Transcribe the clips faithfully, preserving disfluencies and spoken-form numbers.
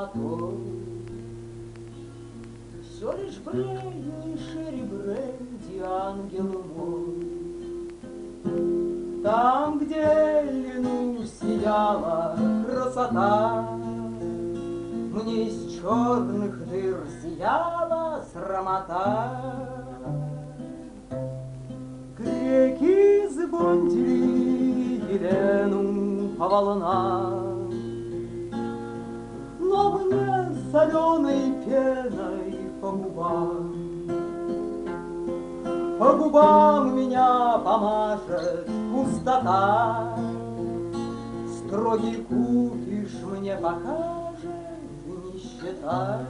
прямотой. Все лишь бренди, шерри бренди, ангел мой. Там, где лину сияла красота, мне из черных дыр зияла срамота. Греки сбондили Елену по волнам, но мне соленой пеной по губам. По губам меня помажет пустота, строгий кукиш мне покажет нищета.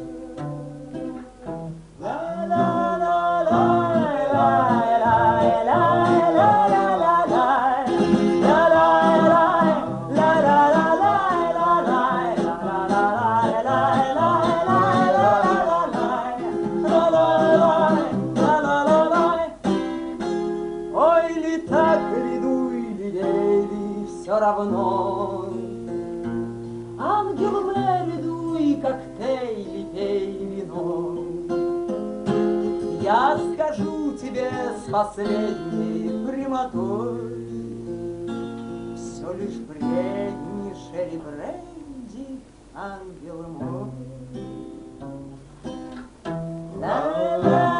Так ряду или лели, все равно. Ангел Мэриду и коктейли, пей вино. Я скажу тебе с последней прямотой: все лишь бредни, шерри бренди, ангел мой. Ла-ла-ла.